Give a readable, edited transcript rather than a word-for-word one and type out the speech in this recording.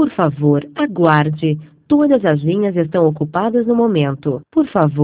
Por favor, aguarde. Todas as linhas estão ocupadas no momento. Por favor.